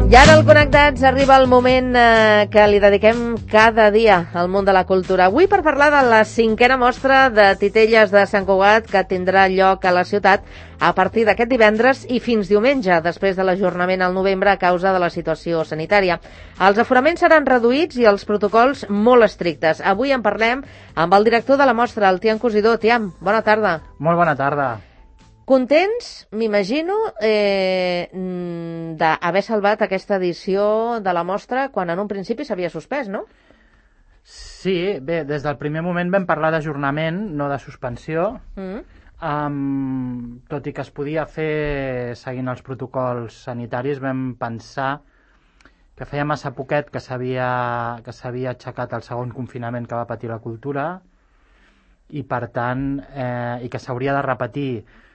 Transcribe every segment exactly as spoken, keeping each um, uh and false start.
I ara al Connectats arriba el moment eh, que li dediquem cada dia al món de la cultura. Avui per parlar de la cinquena mostra de titelles de Sant Cugat que tindrà lloc a la ciutat a partir d'aquest divendres i fins diumenge, després de l'ajornament al novembre a causa de la situació sanitària. Els aforaments seran reduïts i els protocols molt estrictes. Avui en parlem amb el director de la mostra, el Tian Cosidó. Tian, bona tarda. Molt bona tarda. Contents, m'imagino, eh, d'haver salvat aquesta edició de la mostra quan en un principi s'havia suspès, no? Sí, bé, des del primer moment vam parlar d'ajornament, no de suspensió, mm. um, tot i que es podia fer seguint els protocols sanitaris, vam pensar que feia massa poquet que s'havia que s'havia aixecat el segon confinament que va patir la cultura i, per tant, eh, i que s'hauria de repetir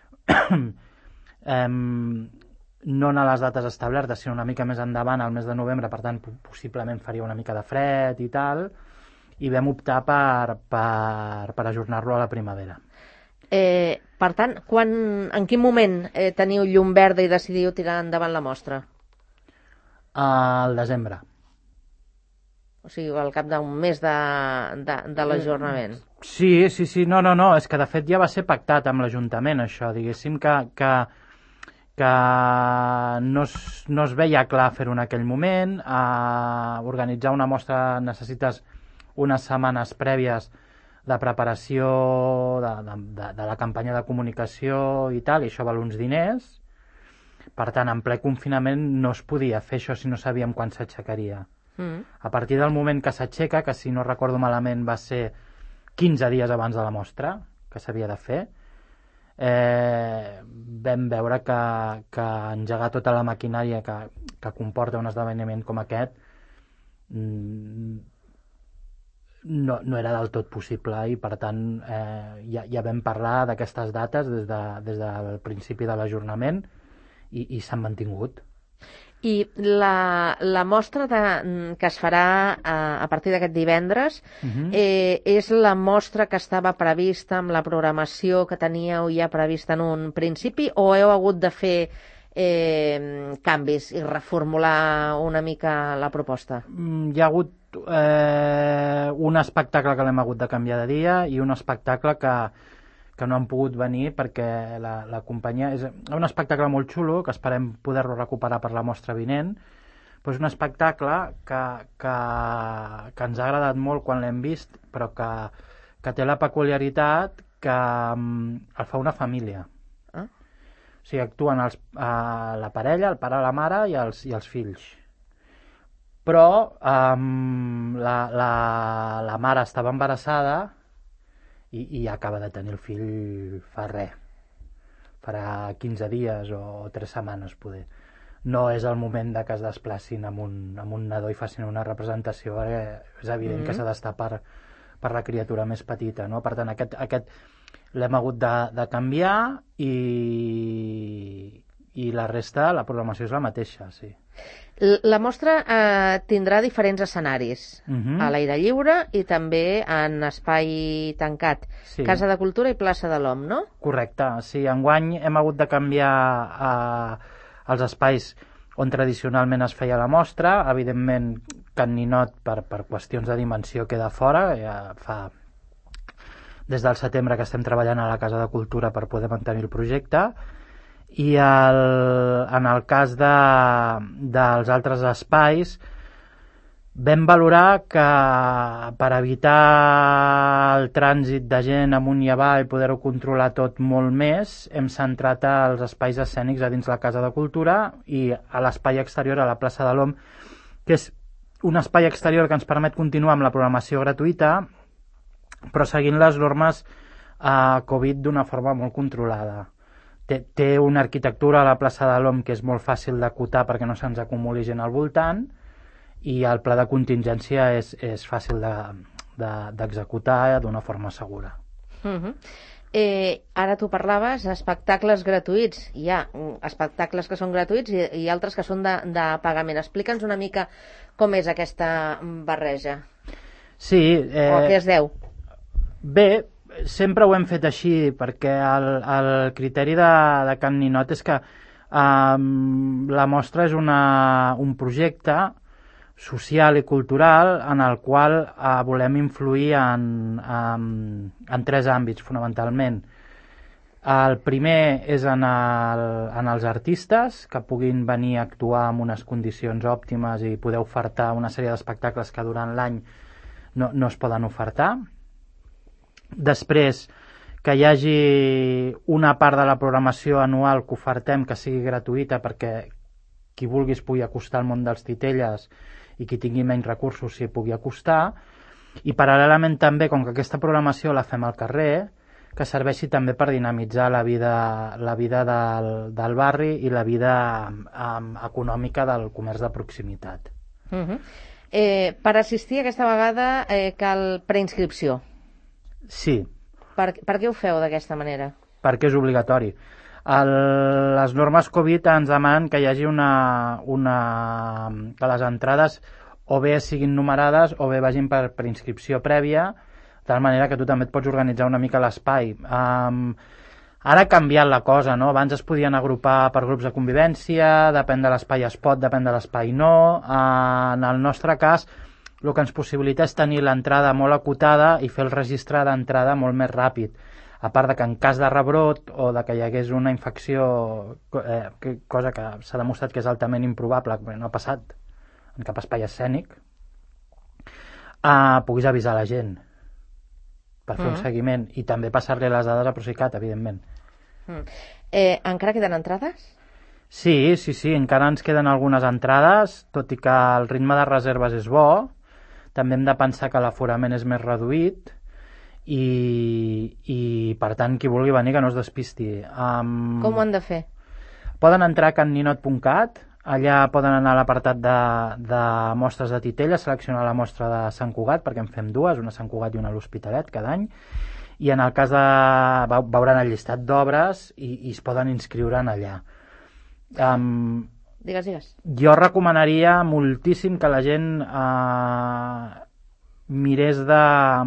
eh, no en les dates establertes, sinó una mica més endavant, al mes de novembre, per tant, possiblement faria una mica de fred i tal, i vam optar per, per, per ajornar-lo a la primavera. Eh, per tant, quan, en quin moment eh, teniu llum verda i decidiu tirar endavant la mostra? Al desembre. O sigui, al cap d'un mes de, de, de l'ajornament. Sí, sí, sí, no, no, no, és que de fet ja va ser pactat amb l'Ajuntament, això, diguéssim que, que, que no, es, no es veia clar fer-ho en aquell moment. A organitzar una mostra necessites unes setmanes prèvies de preparació de, de, de, de la campanya de comunicació i tal, i això val uns diners. Per tant, en ple confinament no es podia fer això si no sabíem quan s'aixecaria. Mm. A partir del moment que s'aixeca, que si no recordo malament va ser quinze dies abans de la mostra, que s'havia de fer, eh, vam veure que, que engegar tota la maquinària que, que comporta un esdeveniment com aquest no, no era del tot possible i, per tant, eh, ja, ja vam parlar d'aquestes dates des, de, des del principi de l'ajornament i, i s'han mantingut. I la, la mostra de, que es farà a, a partir d'aquest divendres uh-huh. eh, és la mostra que estava prevista amb la programació que teníeu ja prevista en un principi o heu hagut de fer eh, canvis i reformular una mica la proposta? Mm, hi ha hagut eh, un espectacle que l'hem hagut de canviar de dia i un espectacle que que no han pogut venir perquè la, la companyia... És un espectacle molt xulo, que esperem poder-lo recuperar per la mostra vinent, però és un espectacle que, que, que ens ha agradat molt quan l'hem vist, però que, que té la peculiaritat que um, el fa una família. Ah? O sigui, actuen els, uh, la parella, el pare, la mare i els, i els fills. Però um, la, la, la mare estava embarassada I, i acaba de tenir el fill fa res, farà quinze dies o tres setmanes poder. No és el moment de que es desplacin amb un, amb un nadó i facin una representació, perquè és evident mm-hmm. que s'ha d'estar per, per la criatura més petita, no? Per tant, aquest, aquest l'hem hagut de, de canviar i, i la resta, la programació és la mateixa, sí. La mostra eh, tindrà diferents escenaris, uh-huh. a l'aire lliure i també en espai tancat, sí. Casa de Cultura i plaça de l'Om, no? Correcte, sí, enguany hem hagut de canviar eh, els espais on tradicionalment es feia la mostra, evidentment Can Ninot per, per qüestions de dimensió queda fora, ja fa des del setembre que estem treballant a la Casa de Cultura per poder mantenir el projecte. I el, en el cas de, dels altres espais vam valorar que per evitar el trànsit de gent amunt i avall i poder-ho controlar tot molt més, hem centrat els espais escènics a dins la Casa de Cultura i a l'espai exterior, a la plaça de l'Om, que és un espai exterior que ens permet continuar amb la programació gratuïta, però seguint les normes eh, Covid d'una forma molt controlada. Té, té una arquitectura a la plaça de l'Om que és molt fàcil d'acotar perquè no se'ns acumuli gent al voltant i el pla de contingència és, és fàcil de, de, d'executar d'una forma segura. Uh-huh. Eh, ara tu parlaves d'espectacles gratuïts. Hi ha espectacles que són gratuïts i, i altres que són de, de pagament. Explica'ns una mica com és aquesta barreja. Sí. Eh, o a què es deu? Bé, sempre ho hem fet així perquè el, el criteri de, de Can Ninot és que Um, la mostra és una, un projecte social i cultural en el qual uh, volem influir en, en, en tres àmbits, fonamentalment. El primer és en, el, en els artistes, que puguin venir a actuar en unes condicions òptimes i poder ofertar una sèrie d'espectacles que durant l'any no, no es poden ofertar. Després, que hi hagi una part de la programació anual que ofertem que sigui gratuïta perquè qui vulgui es pugui acostar al món dels titelles i qui tingui menys recursos s'hi pugui acostar, i paral·lelament també, com que aquesta programació la fem al carrer, que serveixi també per dinamitzar la vida, la vida del, del barri i la vida um, econòmica del comerç de proximitat. Uh-huh. eh, per assistir aquesta vegada eh, cal preinscripció? Sí. Per, per què ho feu d'aquesta manera? Perquè és obligatori. El, les normes Covid ens demanen que hi hagi una, una... que les entrades o bé siguin numerades o bé vagin per, per inscripció prèvia, de tal manera que tu també et pots organitzar una mica l'espai. Um, ara ha canviat la cosa, no? Abans es podien agrupar per grups de convivència, depèn de l'espai es pot, depèn de l'espai no. Uh, en el nostre cas, el que ens possibilita és tenir l'entrada molt acotada i fer el registre d'entrada molt més ràpid. A part de que en cas de rebrot o de que hi hagués una infecció, eh, cosa que s'ha demostrat que és altament improbable, perquè no ha passat en cap espai escènic, eh, puguis avisar la gent per fer mm. un seguiment i també passar-li les dades a Procicat, evidentment. Mm. Eh, encara queden entrades? Sí, sí, sí, encara ens queden algunes entrades, tot i que el ritme de reserves és bo. També hem de pensar que l'aforament és més reduït i, i per tant, qui vulgui venir que no es despisti. Um, Com ho han de fer? Poden entrar a can ninot punt cat, allà poden anar a l'apartat de, de mostres de titella, seleccionar la mostra de Sant Cugat, perquè en fem dues, una a Sant Cugat i una a l'Hospitalet cada any, i en el cas de... veuran el llistat d'obres i, i es poden inscriure en allà. Um, Digues, digues. Jo recomanaria moltíssim que la gent eh, mirés de...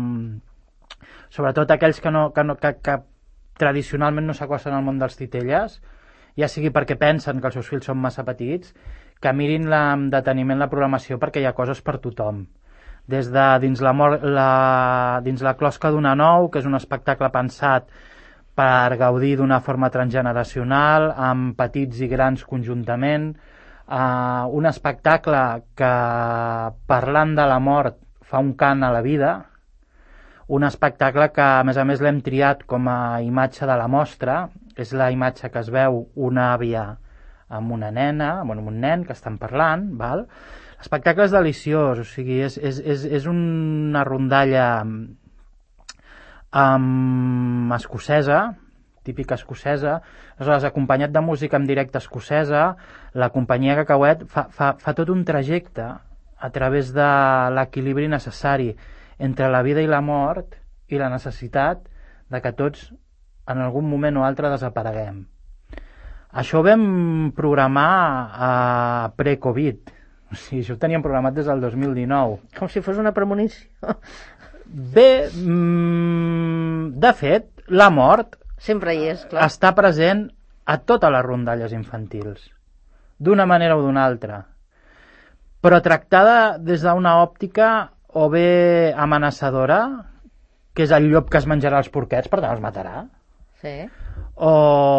Sobretot aquells que, no, que, no, que, que tradicionalment no s'acosten al món dels titelles, ja sigui perquè pensen que els seus fills són massa petits, que mirin la, amb deteniment la programació perquè hi ha coses per tothom. Des de dins la, la, dins la closca d'una nou, que és un espectacle pensat per gaudir d'una forma transgeneracional, amb petits i grans conjuntament, uh, un espectacle que, parlant de la mort, fa un cant a la vida, un espectacle que, a més a més, l'hem triat com a imatge de la mostra, és la imatge que es veu una àvia amb una nena, bueno, amb un nen que estan parlant, val? L'espectacle és deliciós, o sigui, és, és, és, és una rondalla Um, escocesa, típica escocesa, aleshores acompanyat de música en directe escocesa, la companyia Cacauet fa, fa, fa tot un trajecte a través de l'equilibri necessari entre la vida i la mort i la necessitat de que tots en algun moment o altre desapareguem. Això ho vam programar a pre-Covid, o sigui, això ho teníem programat des del dos mil dinou. Com si fos una premonició. Bé, mm, de fet, la mort sempre hi és, clar. Està present a totes les rondalles infantils, d'una manera o d'una altra, però tractada des d'una òptica o bé amenaçadora, que és el llop que es menjarà els porquets, per tant els matarà, sí. o,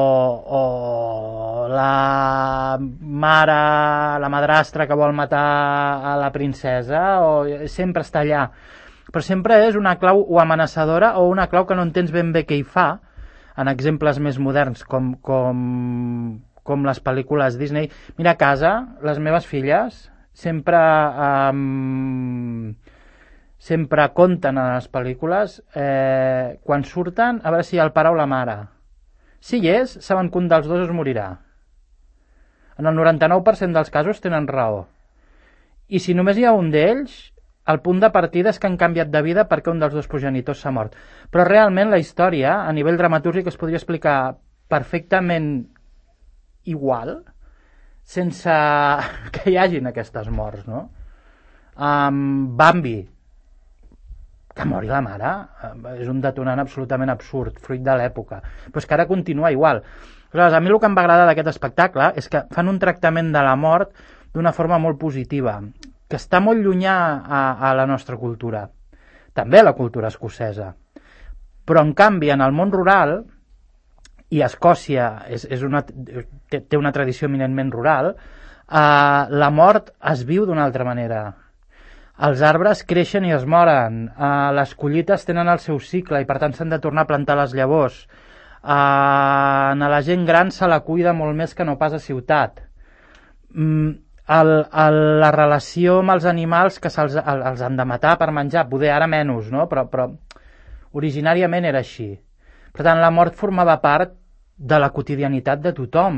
o la mare, la madrastra que vol matar a la princesa, o sempre està allà. Però sempre és una clau o amenaçadora o una clau que no entens ben bé què hi fa, en exemples més moderns com, com, com les pel·lícules Disney. Mira, a casa, les meves filles sempre um, sempre conten a les pel·lícules eh, quan surten a veure si hi ha el pare o la mare. Si hi és, saben que un dels dos es morirà. En el noranta-nou per cent dels casos tenen raó. I si només hi ha un d'ells, el punt de partida és que han canviat de vida perquè un dels dos progenitors s'ha mort. Però realment la història, a nivell dramatúrgic, es podria explicar perfectament igual, sense que hi hagin aquestes morts, no? Um, Bambi, que mori la mare, és un detonant absolutament absurd, fruit de l'època. Però és que ara continua igual. Però, a mi el que em va agradar d'aquest espectacle és que fan un tractament de la mort d'una forma molt positiva, que està molt llunyà a, a la nostra cultura, també a la cultura escocesa. Però, en canvi, en el món rural, i Escòcia és, és una, té, té una tradició eminentment rural, eh, la mort es viu d'una altra manera. Els arbres creixen i es moren, eh, les collites tenen el seu cicle i per tant s'han de tornar a plantar les llavors. Eh, a la gent gran se la cuida molt més que no pas a ciutat. Mm, el, el, la relació amb els animals que se'ls els han de matar per menjar, poder ara menys, no? però, però originàriament era així. Per tant, la mort formava part de la quotidianitat de tothom.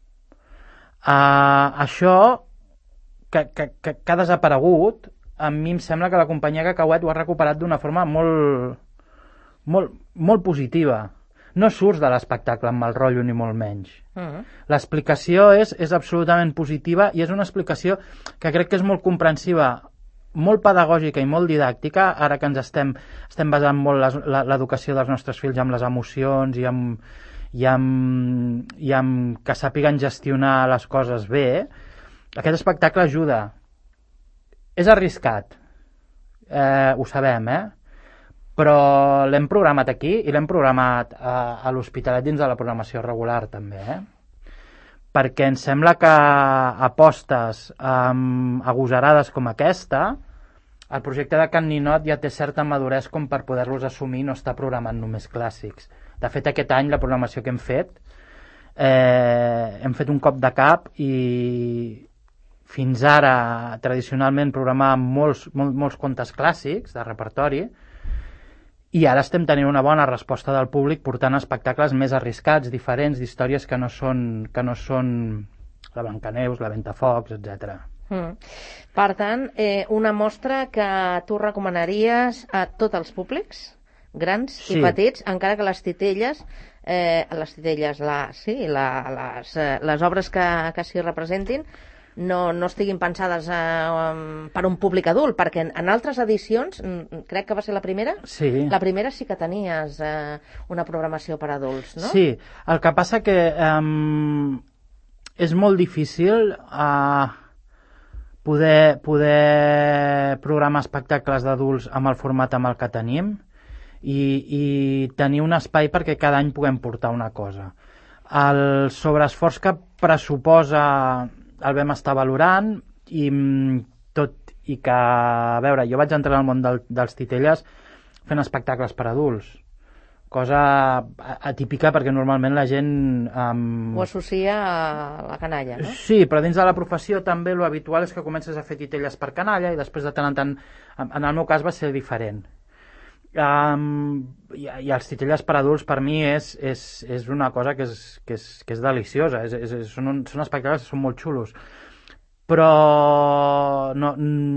Uh, això que, que, que, que ha desaparegut, a mi em sembla que la companyia Cacauet ho ha recuperat d'una forma molt, molt, molt positiva. No surts de l'espectacle amb mal rotllo ni molt menys. Uh-huh. L'explicació és, és absolutament positiva i és una explicació que crec que és molt comprensiva, molt pedagògica i molt didàctica, ara que ens estem, estem basant molt les, la, l'educació dels nostres fills amb les emocions i amb, i amb, i amb que sàpiguen gestionar les coses bé. Aquest espectacle ajuda. És arriscat, eh, ho sabem, eh? Però l'hem programat aquí i l'hem programat a, a l'Hospitalet dins de la programació regular també, eh? Perquè em sembla que apostes um, agosarades com aquesta, el projecte de Can Ninot ja té certa maduresa com per poder-los assumir i no estar programant només clàssics. De fet, aquest any la programació que hem fet, eh, hem fet un cop de cap i fins ara tradicionalment programàvem molts, molts, molts contes clàssics de repertori i ara estem tenint una bona resposta del públic portant espectacles més arriscats, diferents, d'històries que no són, que no són la Blancaneus, la Ventafocs, etcètera. Mm. Per tant, eh, una mostra que tu recomanaries a tots els públics, grans sí. i petits, encara que les titelles, eh, les titelles, la, sí, la, les, eh, les obres que, que s'hi representin, no, no estiguin pensades eh, per un públic adult, perquè en, en altres edicions, crec que va ser la primera, sí. la primera sí que tenies eh, una programació per adults, no? Sí, el que passa que um, és molt difícil uh, poder, poder programar espectacles d'adults amb el format amb el que tenim i, i tenir un espai perquè cada any puguem portar una cosa. El sobreesforç que pressuposa el vam estar valorant i tot i que, a veure, jo vaig entrar al món del, dels titelles fent espectacles per adults, cosa atípica perquè normalment la gent um... ho associa a la canalla, no? Sí, però dins de la professió també lo habitual és que comences a fer titelles per canalla i després de tant en tant, en el meu cas va ser diferent. Um, i, i els titelles per adults per mi és, és, és una cosa que és, que és, que és deliciosa, és, és, és, són, un, són espectacles que són molt xulos, però no,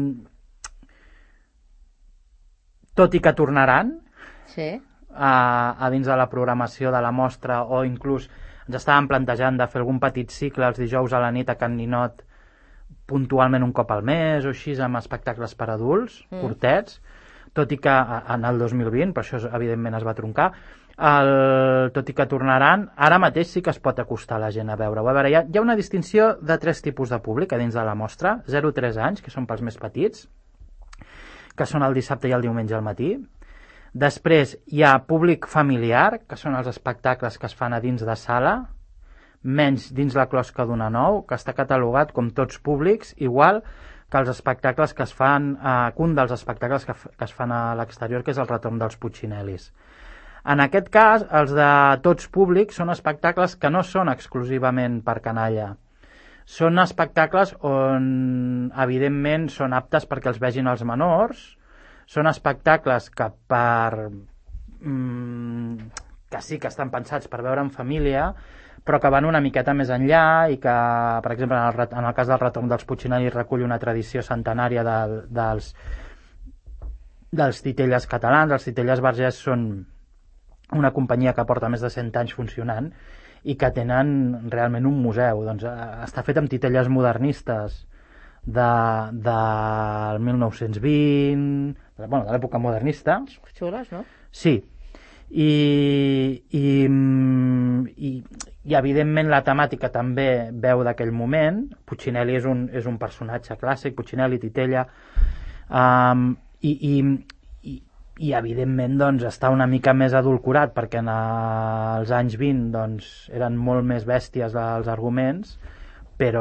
tot i que tornaran sí. a, a dins de la programació de la mostra, o inclús ens estàvem plantejant de fer algun petit cicle els dijous a la nit a Can Ninot puntualment un cop al mes o així amb espectacles per adults, mm. curtets, tot i que en el dos mil vint, per això evidentment es va troncar, el, tot i que tornaran, ara mateix sí que es pot acostar la gent a veure-ho. A veure, hi ha, hi ha una distinció de tres tipus de públic a dins de la mostra, zero a tres anys, que són pels més petits, que són el dissabte i el diumenge al matí. Després hi ha públic familiar, que són els espectacles que es fan a dins de sala, menys dins la closca d'Ona Nou, que està catalogat com tots públics, igual que els espectacles que es fan, eh, un dels espectacles que, que es fan a l'exterior, que és el retorn dels Puccinellis. En aquest cas, els de tots públics són espectacles que no són exclusivament per canalla. Són espectacles on, evidentment, són aptes perquè els vegin els menors, són espectacles que per... Mm, que sí que estan pensats per veure en família, però que van una miqueta més enllà i que, per exemple, en el, en el cas del retorn dels Puccinelli recull una tradició centenària de, dels, dels titelles catalans. Els titelles Vergés són una companyia que porta més de cent anys funcionant i que tenen realment un museu. Doncs, està fet amb titelles modernistes de, del mil nou-cents vint, de, bueno, de l'època modernista. Xules, no? Sí. I, i, i i evidentment la temàtica també veu d'aquell moment. Puccinelli és un, és un personatge clàssic, Puccinelli, Titella, um, i, i, i, i evidentment doncs, està una mica més adulcorat perquè en els anys vint doncs, eren molt més bèsties els arguments, però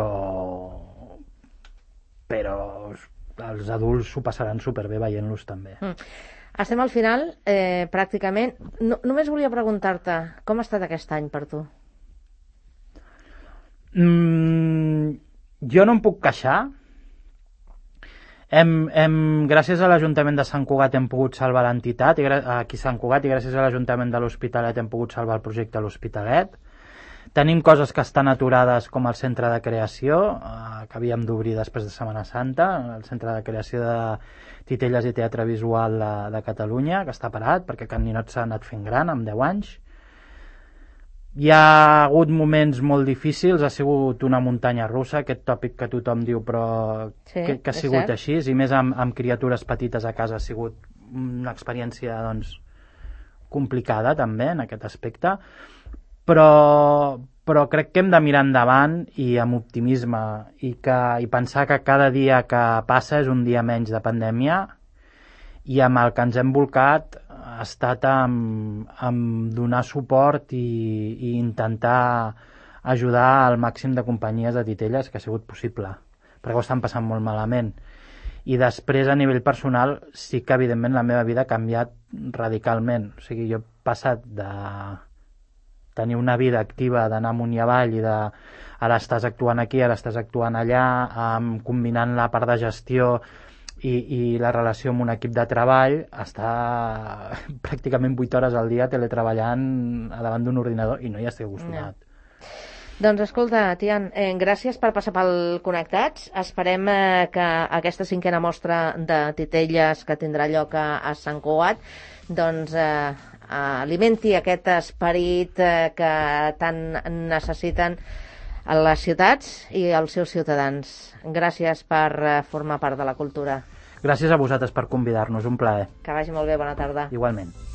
però els adults s'ho passaran superbé veient-los també. Mm. Estem al final, eh, pràcticament. No, només volia preguntar-te, com ha estat aquest any per tu? Mm, jo no em puc queixar. Hem, hem, gràcies a l'Ajuntament de Sant Cugat hem pogut salvar l'entitat, i aquí a Sant Cugat, i gràcies a l'Ajuntament de l'Hospitalet hem pogut salvar el projecte a l'Hospitalet. Tenim coses que estan aturades, com el centre de creació, eh, que havíem d'obrir després de Setmana Santa, el centre de creació de Titelles i Teatre Visual de, de Catalunya, que està parat perquè Can Ninot s'ha anat fent gran amb deu anys. Hi ha hagut moments molt difícils, ha sigut una muntanya russa, aquest tòpic que tothom diu, però sí, que, que ha sigut així, i més amb, amb criatures petites a casa ha sigut una experiència doncs, complicada també en aquest aspecte, però, però crec que hem de mirar endavant i amb optimisme i, que, i pensar que cada dia que passa és un dia menys de pandèmia, i amb el que ens hem volcat ha estat amb, amb donar suport i, i intentar ajudar al màxim de companyies de titelles que ha sigut possible, perquè ho estan passant molt malament. I després, a nivell personal, sí que evidentment la meva vida ha canviat radicalment. O sigui, jo he passat de tenir una vida activa, d'anar amunt i avall i de ara estàs actuant aquí, ara estàs actuant allà, um, combinant la part de gestió i, i la relació amb un equip de treball, està pràcticament vuit hores al dia teletreballant davant d'un ordinador i no hi estic acostumat. No. Doncs escolta, Tian, eh, gràcies per passar pel Connectats. Esperem eh, que aquesta cinquena mostra de titelles que tindrà lloc a, a Sant Cugat doncs eh, alimenti aquest esperit eh, que tant necessiten a les ciutats i als seus ciutadans. Gràcies per eh, formar part de la cultura. Gràcies a vosaltres per convidar-nos, un plaer. Que vagi molt bé, bona tarda. Igualment.